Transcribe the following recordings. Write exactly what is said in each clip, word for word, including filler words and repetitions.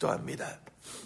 기도합니다.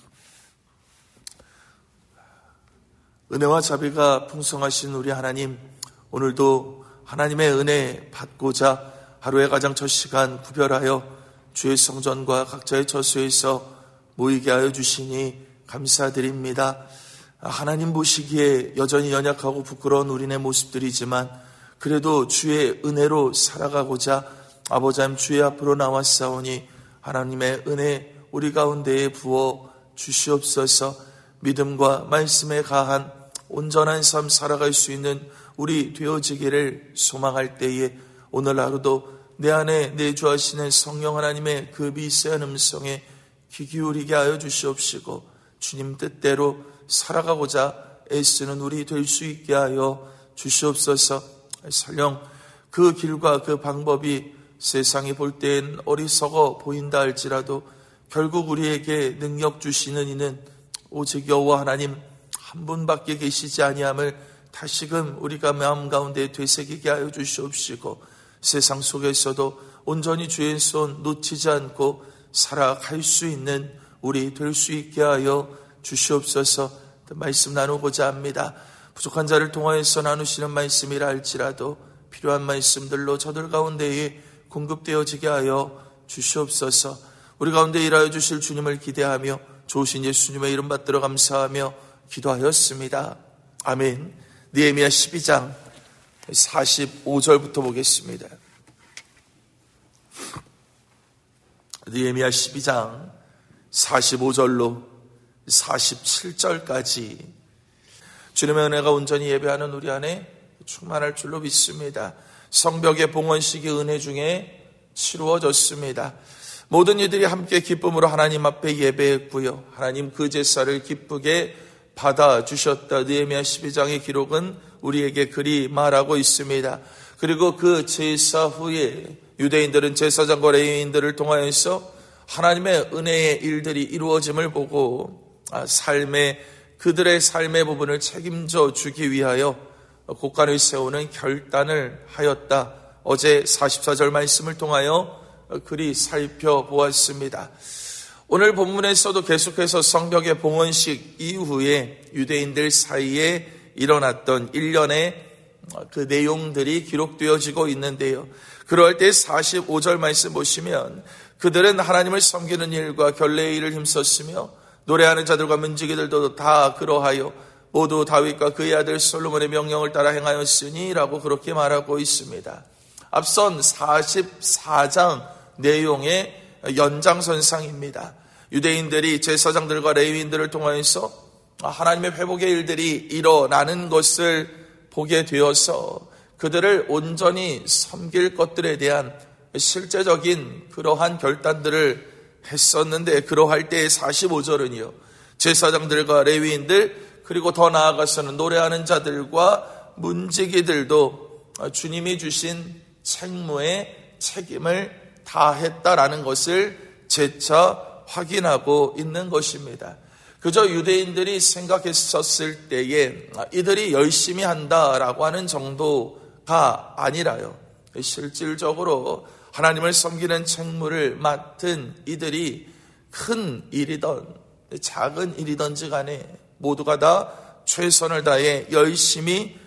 은혜와 자비가 풍성하신 우리 하나님, 오늘도 하나님의 은혜 받고자 하루의 가장 첫 시간 구별하여 주의 성전과 각자의 처소에서 모이게 하여 주시니 감사드립니다. 하나님 보시기에 여전히 연약하고 부끄러운 우리네 모습들이지만 그래도 주의 은혜로 살아가고자 아버지 하나님 주의 앞으로 나왔사오니 하나님의 은혜 우리 가운데에 부어 주시옵소서. 믿음과 말씀에 가한 온전한 삶 살아갈 수 있는 우리 되어지기를 소망할 때에 오늘 하루도 내 안에 내주하시는 성령 하나님의 그 미세한 음성에 귀 기울이게 하여 주시옵시고 주님 뜻대로 살아가고자 애쓰는 우리 될 수 있게 하여 주시옵소서. 설령 그 길과 그 방법이 세상이 볼 땐 어리석어 보인다 할지라도 결국 우리에게 능력 주시는 이는 오직 여호와 하나님 한 분밖에 계시지 아니함을 다시금 우리가 마음 가운데 되새기게 하여 주시옵시고 세상 속에서도 온전히 주의 손 놓치지 않고 살아갈 수 있는 우리 될 수 있게 하여 주시옵소서. 말씀 나누고자 합니다. 부족한 자를 통하여서 나누시는 말씀이라 할지라도 필요한 말씀들로 저들 가운데에 공급되어지게 하여 주시옵소서. 우리 가운데 일하여 주실 주님을 기대하며 좋으신 예수님의 이름 받들어 감사하며 기도하였습니다. 아멘. 느헤미야 십이 장 사십오 절부터 보겠습니다. 느헤미야 십이 장 사십오 절로 사십칠 절까지 주님의 은혜가 온전히 예배하는 우리 안에 충만할 줄로 믿습니다. 성벽의 봉헌식이 은혜 중에 치루어졌습니다. 모든 이들이 함께 기쁨으로 하나님 앞에 예배했고요. 하나님 그 제사를 기쁘게 받아주셨다. 느헤미야 십이 장의 기록은 우리에게 그리 말하고 있습니다. 그리고 그 제사 후에 유대인들은 제사장과 레위인들을 통하여서 하나님의 은혜의 일들이 이루어짐을 보고 삶의 그들의 삶의 부분을 책임져 주기 위하여 곡간을 세우는 결단을 하였다. 어제 사십사 절 말씀을 통하여 그리 살펴보았습니다. 오늘 본문에서도 계속해서 성벽의 봉헌식 이후에 유대인들 사이에 일어났던 일련의 그 내용들이 기록되어지고 있는데요. 그럴 때 사십오 절 말씀 보시면 그들은 하나님을 섬기는 일과 결례의 일을 힘썼으며 노래하는 자들과 문지기들도 다 그러하여 모두 다윗과 그의 아들 솔로몬의 명령을 따라 행하였으니 라고 그렇게 말하고 있습니다. 앞선 사십사 장 내용의 연장선상입니다. 유대인들이 제사장들과 레위인들을 통하여서 하나님의 회복의 일들이 일어나는 것을 보게 되어서 그들을 온전히 섬길 것들에 대한 실제적인 그러한 결단들을 했었는데 그러할 때의 사십오 절은요. 제사장들과 레위인들 그리고 더 나아가서는 노래하는 자들과 문지기들도 주님이 주신 책무의 책임을 다했다라는 것을 재차 확인하고 있는 것입니다. 그저 유대인들이 생각했었을 때에 이들이 열심히 한다라고 하는 정도가 아니라요. 실질적으로 하나님을 섬기는 책무를 맡은 이들이 큰 일이든 작은 일이든지 간에 모두가 다 최선을 다해 열심히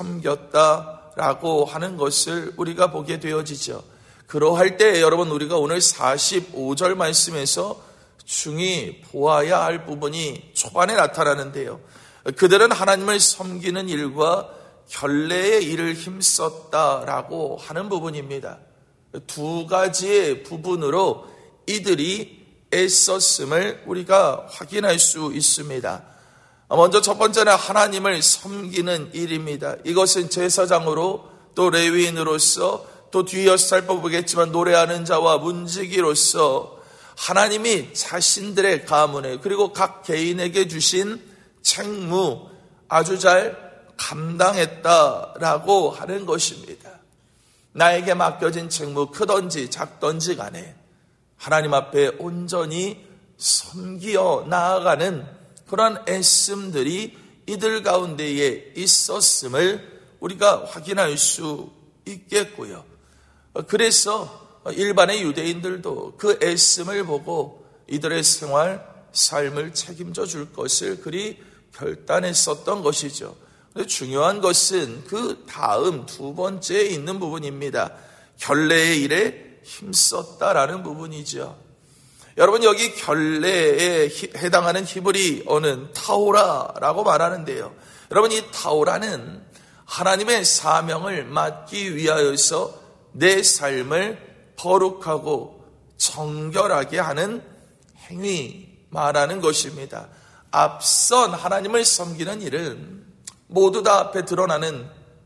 섬겼다라고 하는 것을 우리가 보게 되어지죠. 그러할 때 여러분 우리가 오늘 사십오 절 말씀에서 중히 보아야 할 부분이 초반에 나타나는데요. 그들은 하나님을 섬기는 일과 결례의 일을 힘썼다라고 하는 부분입니다. 두 가지의 부분으로 이들이 애썼음을 우리가 확인할 수 있습니다. 먼저 첫 번째는 하나님을 섬기는 일입니다. 이것은 제사장으로 또 레위인으로서 또 뒤이어 살펴보겠지만 노래하는 자와 문지기로서 하나님이 자신들의 가문에 그리고 각 개인에게 주신 책무 아주 잘 감당했다라고 하는 것입니다. 나에게 맡겨진 책무 크든지 작든지 간에 하나님 앞에 온전히 섬기어 나아가는 그런 애씀들이 이들 가운데에 있었음을 우리가 확인할 수 있겠고요. 그래서 일반의 유대인들도 그 애씀을 보고 이들의 생활, 삶을 책임져 줄 것을 그리 결단했었던 것이죠. 그런데 중요한 것은 그 다음 두 번째에 있는 부분입니다. 결례의 일에 힘썼다라는 부분이죠. 여러분, 여기 결례에 해당하는 히브리어는 타오라라고 말하는데요. 여러분, 이 타오라는 하나님의 사명을 맡기 위하여서 내 삶을 거룩하고 정결하게 하는 행위 말하는 것입니다. 앞선 하나님을 섬기는 일은 모두 다 앞에 드러나는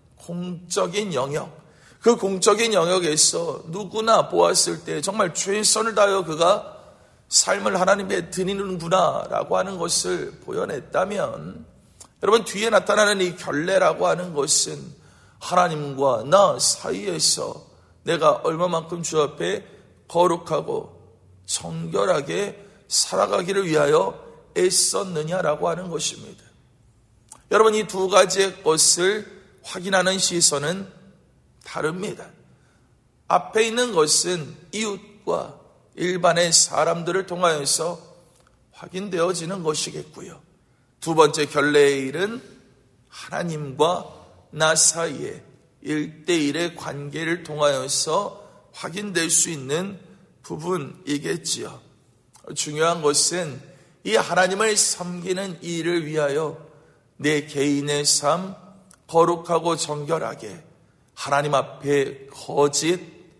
공적인 영역, 그 공적인 영역에서 누구나 보았을 때 정말 최선을 다하여 그가 삶을 하나님께 드리는구나 라고 하는 것을 보여냈다면, 여러분, 뒤에 나타나는 이 결례라고 하는 것은 하나님과 나 사이에서 내가 얼마만큼 주 앞에 거룩하고 정결하게 살아가기를 위하여 애썼느냐라고 하는 것입니다. 여러분, 이 두 가지의 것을 확인하는 시선은 다릅니다. 앞에 있는 것은 이웃과 일반의 사람들을 통하여서 확인되어지는 것이겠고요. 두 번째 결례의 일은 하나님과 나 사이의 일대일의 관계를 통하여서 확인될 수 있는 부분이겠지요. 중요한 것은 이 하나님을 섬기는 일을 위하여 내 개인의 삶 거룩하고 정결하게 하나님 앞에 거짓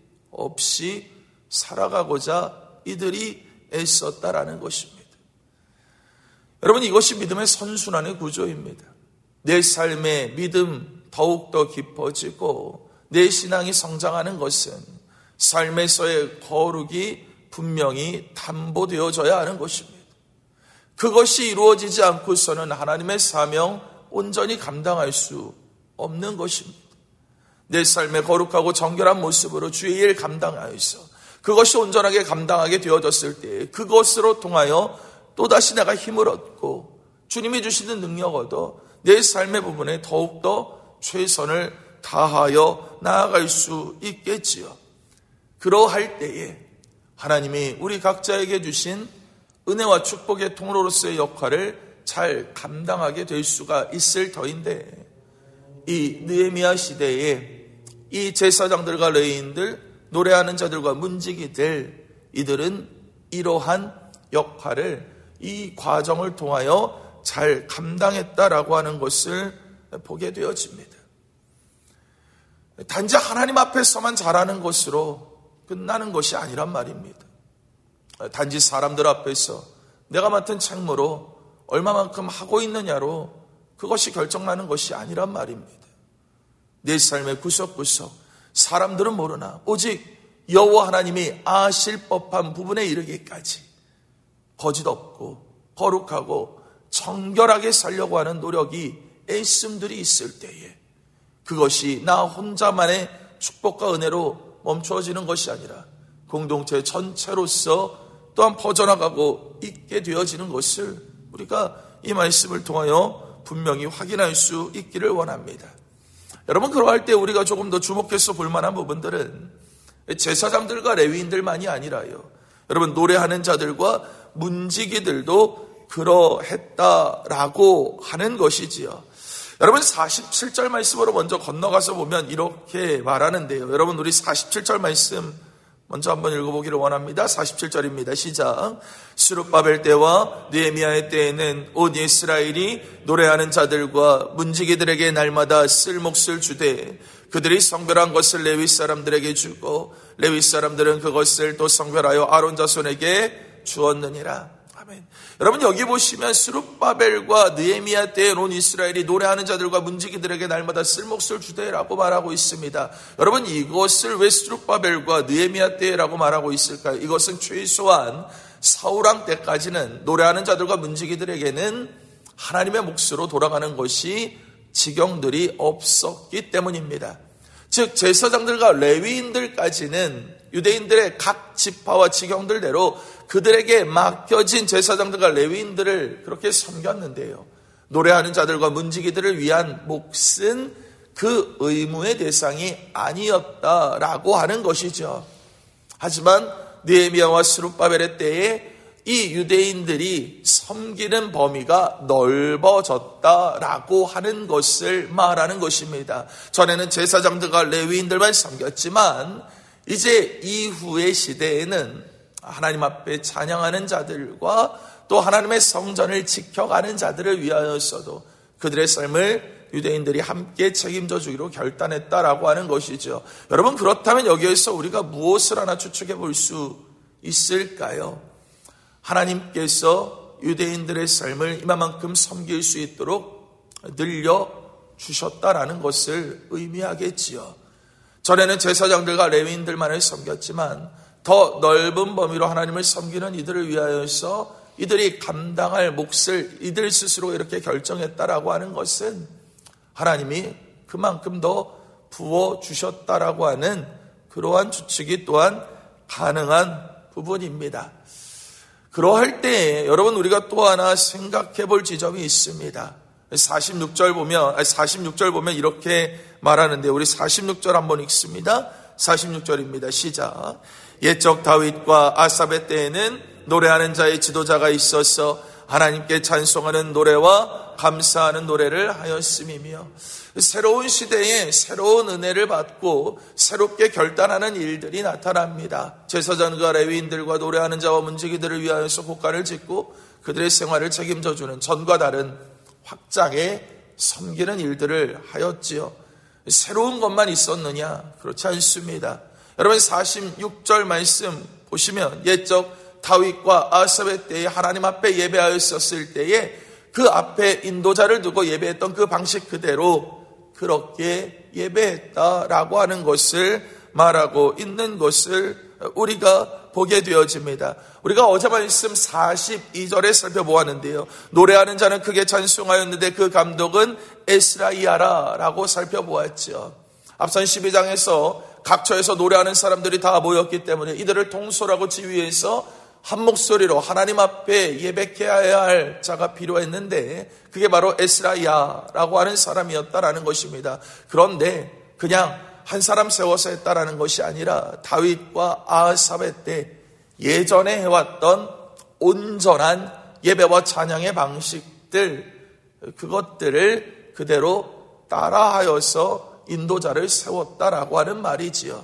없이 살아가고자 이들이 애썼다라는 것입니다. 여러분, 이것이 믿음의 선순환의 구조입니다. 내 삶의 믿음 더욱더 깊어지고 내 신앙이 성장하는 것은 삶에서의 거룩이 분명히 담보되어져야 하는 것입니다. 그것이 이루어지지 않고서는 하나님의 사명 온전히 감당할 수 없는 것입니다. 내 삶의 거룩하고 정결한 모습으로 주의 일 감당하여서 그것이 온전하게 감당하게 되어졌을 때 그것으로 통하여 또다시 내가 힘을 얻고 주님이 주시는 능력 얻어 내 삶의 부분에 더욱더 최선을 다하여 나아갈 수 있겠지요. 그러할 때에 하나님이 우리 각자에게 주신 은혜와 축복의 통로로서의 역할을 잘 감당하게 될 수가 있을 터인데, 이 느헤미야 시대에 이 제사장들과 레위인들, 노래하는 자들과 문지기들, 이들은 이러한 역할을 이 과정을 통하여 잘 감당했다라고 하는 것을 보게 되어집니다. 단지 하나님 앞에서만 잘하는 것으로 끝나는 것이 아니란 말입니다. 단지 사람들 앞에서 내가 맡은 책무로 얼마만큼 하고 있느냐로 그것이 결정나는 것이 아니란 말입니다. 내 삶의 구석구석 사람들은 모르나 오직 여호와 하나님이 아실 법한 부분에 이르기까지 거짓 없고 거룩하고 정결하게 살려고 하는 노력이 애씀들이 있을 때에 그것이 나 혼자만의 축복과 은혜로 멈춰지는 것이 아니라 공동체 전체로서 또한 퍼져나가고 있게 되어지는 것을 우리가 이 말씀을 통하여 분명히 확인할 수 있기를 원합니다. 여러분, 그러할 때 우리가 조금 더 주목해서 볼 만한 부분들은 제사장들과 레위인들만이 아니라요, 여러분, 노래하는 자들과 문지기들도 그러했다라고 하는 것이지요. 여러분, 사십칠 절 말씀으로 먼저 건너가서 보면 이렇게 말하는데요. 여러분, 우리 사십칠 절 말씀 먼저 한번 읽어보기를 원합니다. 사십칠 절입니다. 시작. 스룹바벨 때와 느헤미야의 때에는 온 이스라엘이 노래하는 자들과 문지기들에게 날마다 쓸 몫을 주되 그들이 성별한 것을 레위 사람들에게 주고 레위 사람들은 그것을 또 성별하여 아론 자손에게 주었느니라. 아멘. 여러분, 여기 보시면 스룹바벨과 느헤미야 때에 온 이스라엘이 노래하는 자들과 문지기들에게 날마다 쓸 몫을 주되라고 말하고 있습니다. 여러분, 이것을 왜 스룹바벨과 느헤미야 때라고 말하고 있을까요? 이것은 최소한 사울왕 때까지는 노래하는 자들과 문지기들에게는 하나님의 몫으로 돌아가는 것이 지경들이 없었기 때문입니다. 즉 제사장들과 레위인들까지는 유대인들의 각 지파와 지경들대로 그들에게 맡겨진 제사장들과 레위인들을 그렇게 섬겼는데요, 노래하는 자들과 문지기들을 위한 몫은 그 의무의 대상이 아니었다라고 하는 것이죠. 하지만 느헤미야와 스룹바벨의 때에 이 유대인들이 섬기는 범위가 넓어졌다라고 하는 것을 말하는 것입니다. 전에는 제사장들과 레위인들만 섬겼지만 이제 이후의 시대에는 하나님 앞에 찬양하는 자들과 또 하나님의 성전을 지켜가는 자들을 위하여서도 그들의 삶을 유대인들이 함께 책임져 주기로 결단했다라고 하는 것이죠. 여러분, 그렇다면 여기에서 우리가 무엇을 하나 추측해 볼 수 있을까요? 하나님께서 유대인들의 삶을 이만큼 섬길 수 있도록 늘려주셨다라는 것을 의미하겠지요. 전에는 제사장들과 레위인들만을 섬겼지만 더 넓은 범위로 하나님을 섬기는 이들을 위하여서 이들이 감당할 몫을 이들 스스로 이렇게 결정했다라고 하는 것은 하나님이 그만큼 더 부어주셨다라고 하는 그러한 추측이 또한 가능한 부분입니다. 그러할 때에 여러분, 우리가 또 하나 생각해 볼 지점이 있습니다. 사십육 절 보면, 사십육 절 보면 이렇게 말하는데, 우리 사십육 절 한번 읽습니다. 사십육 절입니다. 시작. 옛적 다윗과 아삽의 때에는 노래하는 자의 지도자가 있어서 하나님께 찬송하는 노래와 감사하는 노래를 하였음이며, 새로운 시대에 새로운 은혜를 받고 새롭게 결단하는 일들이 나타납니다. 제사장과 레위인들과 노래하는 자와 문지기들을 위하여서 곡간을 짓고 그들의 생활을 책임져주는 전과 다른 확장에 섬기는 일들을 하였지요. 새로운 것만 있었느냐? 그렇지 않습니다. 여러분, 사십육 절 말씀 보시면 옛적 다윗과 아삽의 때에 하나님 앞에 예배하였었을 때에 그 앞에 인도자를 두고 예배했던 그 방식 그대로 그렇게 예배했다라고 하는 것을 말하고 있는 것을 우리가 보게 되어집니다. 우리가 어제 말씀 사십이 절에 살펴보았는데요. 노래하는 자는 크게 찬송하였는데 그 감독은 에스라이야라라고 살펴보았죠. 앞선 십이 장에서 각처에서 노래하는 사람들이 다 모였기 때문에 이들을 통솔하고 지휘해서 한 목소리로 하나님 앞에 예배해야 할 자가 필요했는데 그게 바로 에스라이야라고 하는 사람이었다라는 것입니다. 그런데 그냥 한 사람 세워서 했다라는 것이 아니라 다윗과 아삽의 때 예전에 해왔던 온전한 예배와 찬양의 방식들, 그것들을 그대로 따라하여서 인도자를 세웠다라고 하는 말이지요.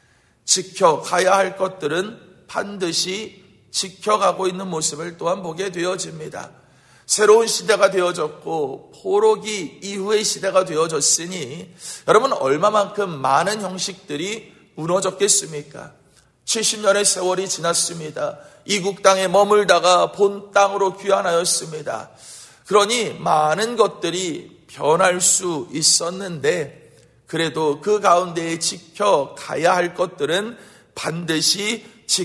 지켜가야 할 것들은 반드시 지켜가고 있는 모습을 또한 보게 되어집니다. 새로운 시대가 되어졌고 포로기 이후의 시대가 되어졌으니 여러분, 얼마만큼 많은 형식들이 무너졌겠습니까? 칠십 년의 세월이 지났습니다. 이국 땅에 머물다가 본 땅으로 귀환하였습니다. 그러니 많은 것들이 변할 수 있었는데 그래도 그 가운데에 지켜가야 할 것들은 반드시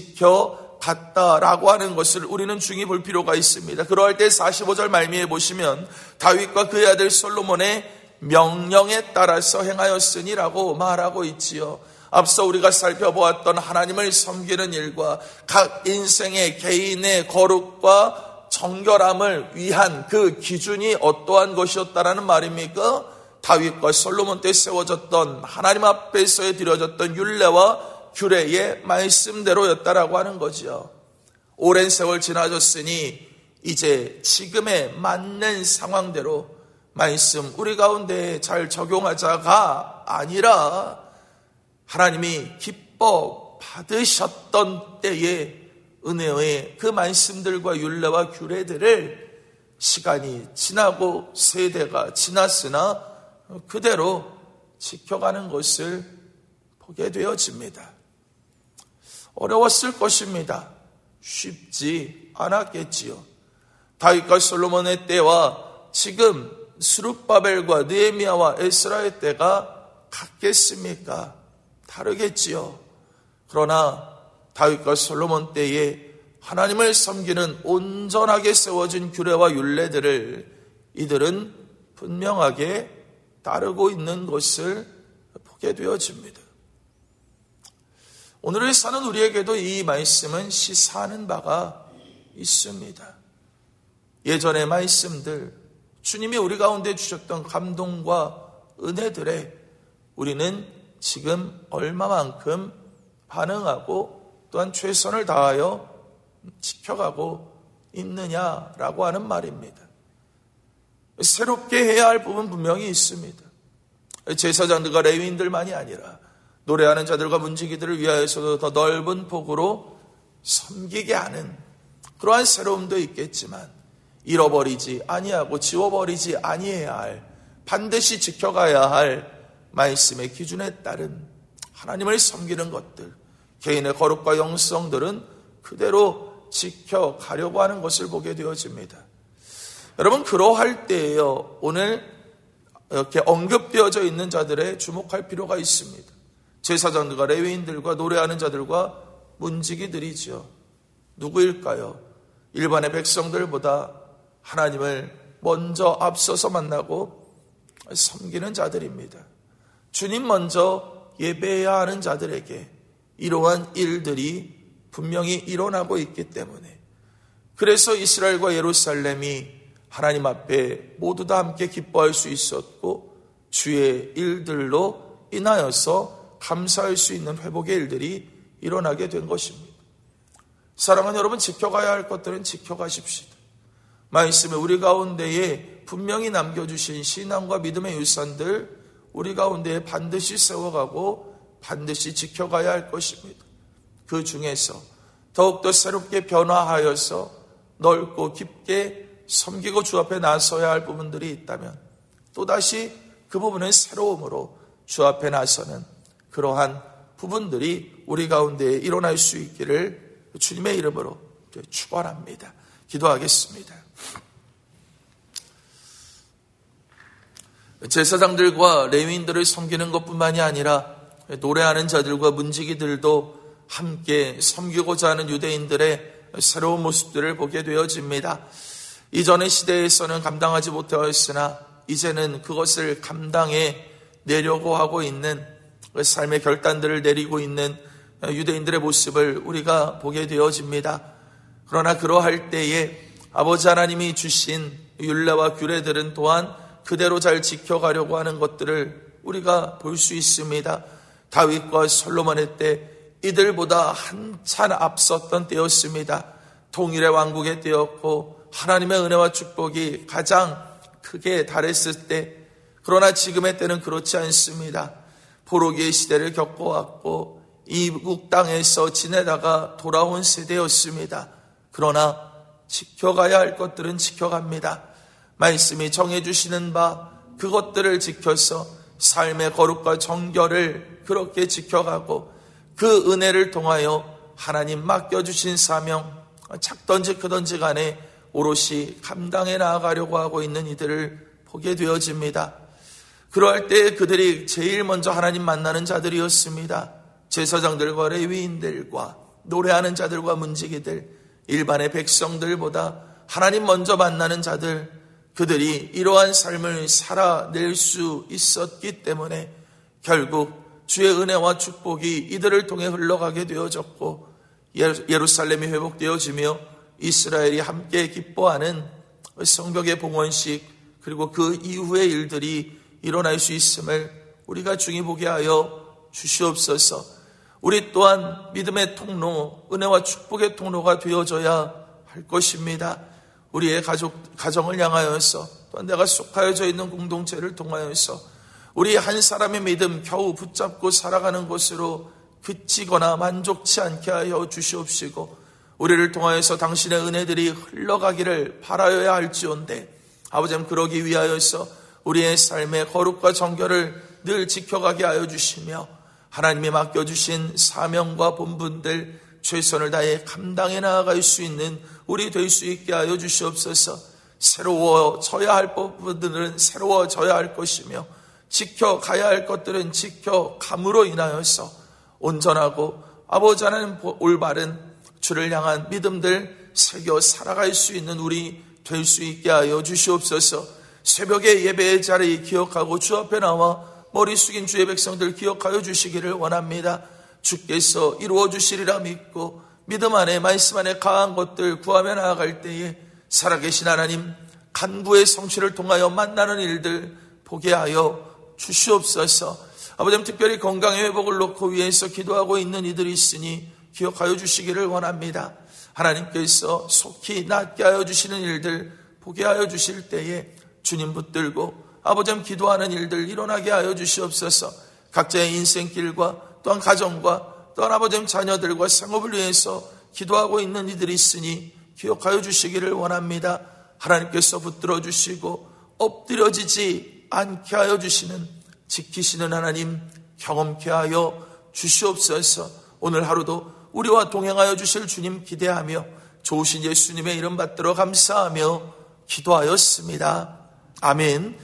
지켜갔다라고 하는 것을 우리는 중히 볼 필요가 있습니다. 그러할 때 사십오 절 말미에 보시면 다윗과 그의 아들 솔로몬의 명령에 따라서 행하였으니라고 말하고 있지요. 앞서 우리가 살펴보았던 하나님을 섬기는 일과 각 인생의 개인의 거룩과 정결함을 위한 그 기준이 어떠한 것이었다라는 말입니까? 다윗과 솔로몬 때 세워졌던 하나님 앞에서에 드려졌던 율례와 규례의 말씀대로였다라고 하는 거지요. 오랜 세월 지나졌으니 이제 지금에 맞는 상황대로 말씀 우리 가운데 잘 적용하자가 아니라 하나님이 기뻐 받으셨던 때의 은혜의 그 말씀들과 율례와 규례들을 시간이 지나고 세대가 지났으나 그대로 지켜가는 것을 보게 되어집니다. 어려웠을 것입니다. 쉽지 않았겠지요. 다윗과 솔로몬의 때와 지금 스룹바벨과 느헤미야와 에스라의 때가 같겠습니까? 다르겠지요. 그러나 다윗과 솔로몬 때에 하나님을 섬기는 온전하게 세워진 규례와 율례들을 이들은 분명하게 따르고 있는 것을 보게 되어집니다. 오늘을 사는 우리에게도 이 말씀은 시사하는 바가 있습니다. 예전의 말씀들, 주님이 우리 가운데 주셨던 감동과 은혜들에 우리는 지금 얼마만큼 반응하고 또한 최선을 다하여 지켜가고 있느냐라고 하는 말입니다. 새롭게 해야 할 부분 분명히 있습니다. 제사장들과 레위인들만이 아니라 노래하는 자들과 문지기들을 위하여서도 더 넓은 폭으로 섬기게 하는 그러한 새로움도 있겠지만 잃어버리지 아니하고 지워버리지 아니해야 할, 반드시 지켜가야 할 말씀의 기준에 따른 하나님을 섬기는 것들, 개인의 거룩과 영성들은 그대로 지켜가려고 하는 것을 보게 되어집니다. 여러분, 그러할 때에요, 오늘 이렇게 언급되어져 있는 자들에 주목할 필요가 있습니다. 제사장들과 레위인들과 노래하는 자들과 문지기들이죠. 누구일까요? 일반의 백성들보다 하나님을 먼저 앞서서 만나고 섬기는 자들입니다. 주님 먼저 예배해야 하는 자들에게 이러한 일들이 분명히 일어나고 있기 때문에, 그래서 이스라엘과 예루살렘이 하나님 앞에 모두 다 함께 기뻐할 수 있었고 주의 일들로 인하여서 감사할 수 있는 회복의 일들이 일어나게 된 것입니다. 사랑하는 여러분, 지켜가야 할 것들은 지켜가십시다. 말씀에 우리 가운데에 분명히 남겨주신 신앙과 믿음의 유산들, 우리 가운데에 반드시 세워가고 반드시 지켜가야 할 것입니다. 그 중에서 더욱더 새롭게 변화하여서 넓고 깊게 섬기고 주 앞에 나서야 할 부분들이 있다면 또다시 그 부분은 새로움으로 주 앞에 나서는 그러한 부분들이 우리 가운데에 일어날 수 있기를 주님의 이름으로 축원합니다. 기도하겠습니다. 제사장들과 레위인들을 섬기는 것뿐만이 아니라 노래하는 자들과 문지기들도 함께 섬기고자 하는 유대인들의 새로운 모습들을 보게 되어집니다. 이전의 시대에서는 감당하지 못하였으나 이제는 그것을 감당해 내려고 하고 있는 삶의 결단들을 내리고 있는 유대인들의 모습을 우리가 보게 되어집니다. 그러나 그러할 때에 아버지 하나님이 주신 율례와 규례들은 또한 그대로 잘 지켜가려고 하는 것들을 우리가 볼 수 있습니다. 다윗과 솔로몬의 때 이들보다 한참 앞섰던 때였습니다. 통일의 왕국의 때였고 하나님의 은혜와 축복이 가장 크게 달했을 때, 그러나 지금의 때는 그렇지 않습니다. 포로기의 시대를 겪어왔고 이국 땅에서 지내다가 돌아온 세대였습니다. 그러나 지켜가야 할 것들은 지켜갑니다. 말씀이 정해주시는 바 그것들을 지켜서 삶의 거룩과 정결을 그렇게 지켜가고 그 은혜를 통하여 하나님 맡겨주신 사명, 작던지 크던지 간에 오롯이 감당해 나아가려고 하고 있는 이들을 보게 되어집니다. 그러할 때 그들이 제일 먼저 하나님 만나는 자들이었습니다. 제사장들과 레위인들과 노래하는 자들과 문지기들, 일반의 백성들보다 하나님 먼저 만나는 자들, 그들이 이러한 삶을 살아낼 수 있었기 때문에 결국 주의 은혜와 축복이 이들을 통해 흘러가게 되어졌고 예루살렘이 회복되어지며 이스라엘이 함께 기뻐하는 성벽의 봉헌식, 그리고 그 이후의 일들이 일어날 수 있음을 우리가 중히 보게 하여 주시옵소서. 우리 또한 믿음의 통로, 은혜와 축복의 통로가 되어져야 할 것입니다. 우리의 가족, 가정을 향하여서, 또한 내가 속하여져 있는 공동체를 통하여서 우리 한 사람의 믿음 겨우 붙잡고 살아가는 것으로 그치거나 만족치 않게 하여 주시옵시고, 우리를 통하여서 당신의 은혜들이 흘러가기를 바라여야 할지언데 아버지님, 그러기 위하여서 우리의 삶의 거룩과 정결을 늘 지켜가게 하여 주시며 하나님이 맡겨주신 사명과 본분들 최선을 다해 감당해 나아갈 수 있는 우리 될 수 있게 하여 주시옵소서. 새로워져야 할 부분들은 새로워져야 할 것이며 지켜가야 할 것들은 지켜감으로 인하여서 온전하고 아버지 하나님 올바른 주를 향한 믿음들 새겨 살아갈 수 있는 우리 될 수 있게 하여 주시옵소서. 새벽에 예배의 자리 기억하고 주 앞에 나와 머리 숙인 주의 백성들 기억하여 주시기를 원합니다. 주께서 이루어 주시리라 믿고 믿음 안에 말씀 안에 강한 것들 구하며 나아갈 때에 살아계신 하나님 간구의 성취를 통하여 만나는 일들 보게 하여 주시옵소서. 아버지, 특별히 건강의 회복을 놓고 위해서 기도하고 있는 이들이 있으니 기억하여 주시기를 원합니다. 하나님께서 속히 낫게 하여 주시는 일들 보게 하여 주실 때에 주님 붙들고 아버지 기도하는 일들 일어나게 하여 주시옵소서. 각자의 인생길과 또한 가정과 또한 아버지 자녀들과 생업을 위해서 기도하고 있는 이들이 있으니 기억하여 주시기를 원합니다. 하나님께서 붙들어 주시고 엎드려지지 않게 하여 주시는 지키시는 하나님 경험케 하여 주시옵소서. 오늘 하루도 우리와 동행하여 주실 주님 기대하며 좋으신 예수님의 이름 받들어 감사하며 기도하였습니다. 아멘.